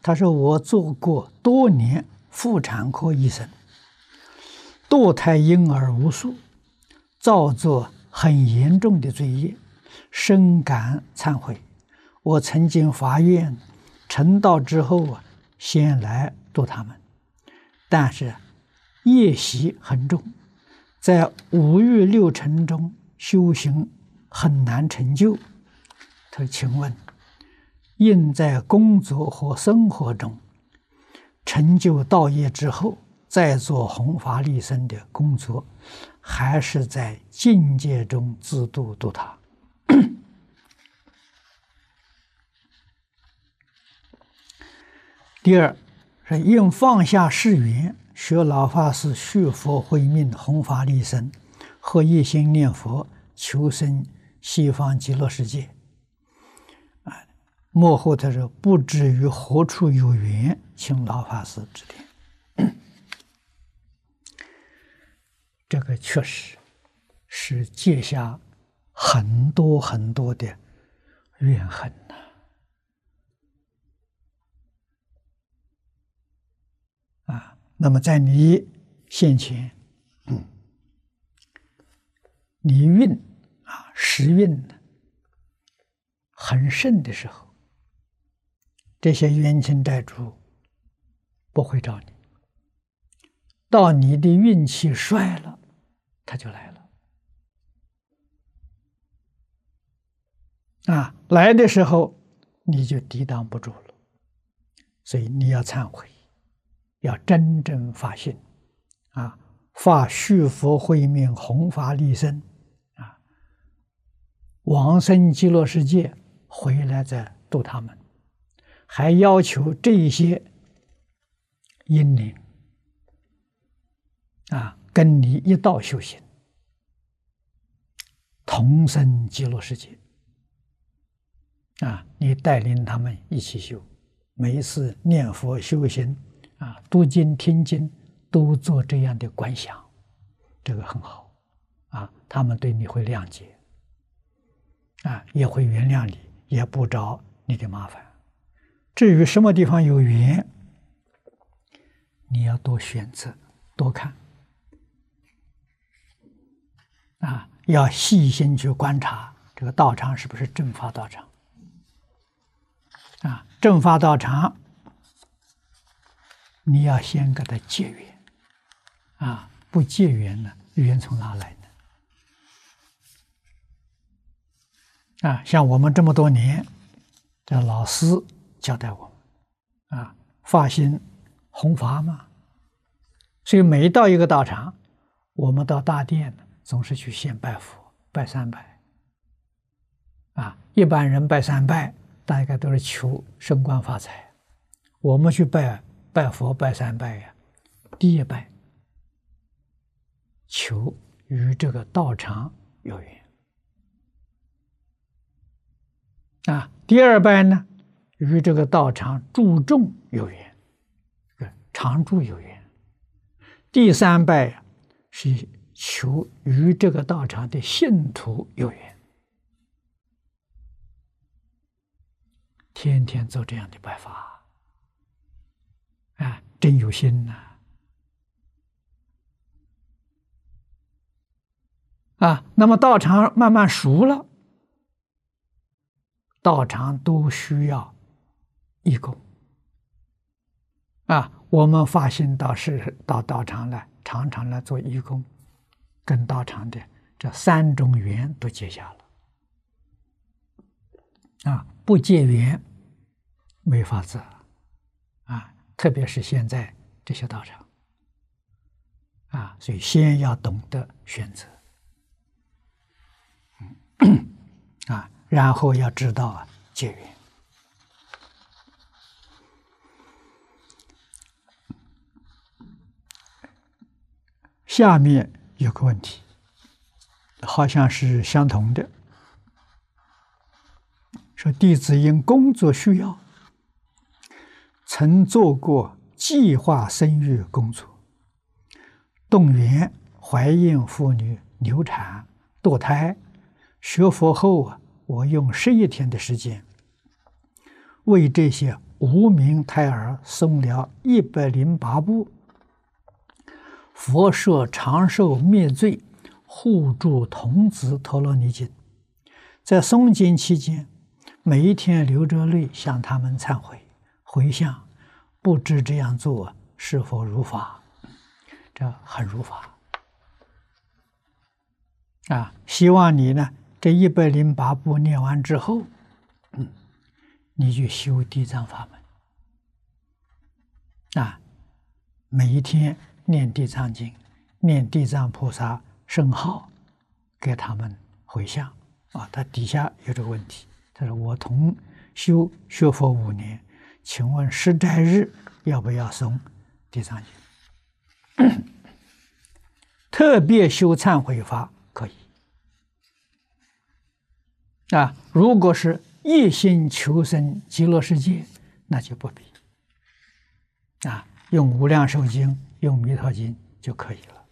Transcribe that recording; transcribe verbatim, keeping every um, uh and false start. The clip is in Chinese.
他说我做过多年妇产科医生，堕胎婴儿无数，造作很严重的罪业，深感忏悔。我曾经发愿成道之后啊，先来度他们，但是业习很重，在五欲六尘中修行很难成就。他说请问，应在工作或生活中成就道业之后，再做弘法利生的工作，还是在境界中自度度他？第二是应放下誓言，学老法师续佛慧命，弘法利生，和一心念佛，求生西方极乐世界。啊，幕后他说不知于何处有缘，请老法师指点。这个确实是结下很多很多的怨恨呐、啊。啊，那么在你先前，嗯，你运啊时运很盛的时候，这些冤亲债主不会找你。到你的运气衰了，他就来了。啊，来的时候你就抵挡不住了，所以你要忏悔，要真正发心，啊，发续佛慧命，弘法利生，啊，往生极乐世界，回来再度他们，还要求这些阴灵啊，跟你一道修行，同生极乐世界。啊，你带领他们一起修，每一次念佛修行啊，读经听经都做这样的观想，这个很好啊，他们对你会谅解啊，也会原谅你，也不找你的麻烦。至于什么地方有缘，你要多选择，多看啊，要细心去观察这个道场是不是正法道场。啊，正法道场，你要先跟他结缘，啊，不结缘呢，缘从哪来呢？啊，像我们这么多年，这老师交代我们，啊，发心弘法嘛，所以每到一个道场，我们到大殿呢，总是去先拜佛，拜三拜，啊，一般人拜三拜。大概都是求升官发财，我们去拜拜佛拜三拜呀，第一拜求与这个道场有缘啊，第二拜呢与这个道场注重有缘，常住有缘，第三拜是求与这个道场的信徒有缘。天天做这样的拜法，啊，真有心呐！啊，那么道场慢慢熟了，道场都需要义工。啊，我们发心到是到道场来，常常来做义工，跟道场的这三种缘都结下了。啊，不结缘没法子啊！特别是现在这些道场啊，所以先要懂得选择，嗯啊，然后要知道啊结缘。下面有个问题，好像是相同的。说弟子因工作需要，曾做过计划生育工作，动员怀孕妇女流产、堕胎。学佛后啊，我用十一天的时间，为这些无名胎儿诵了一百零八部佛说长寿灭罪护助童子陀罗尼经，在诵经期间，每一天流着泪向他们忏悔回向，不知这样做是否如法？这很如法啊！希望你呢，这一百零八部念完之后，嗯，你去修地藏法门啊，每一天念地藏经，念地藏菩萨圣号，给他们回向啊。他底下有这个问题，他说：“我同修学佛五年，请问十斋日要不要诵地藏经？”特别修忏悔法可以啊。如果是一心求生极乐世界，那就不必啊，用无量寿经、用弥陀经就可以了。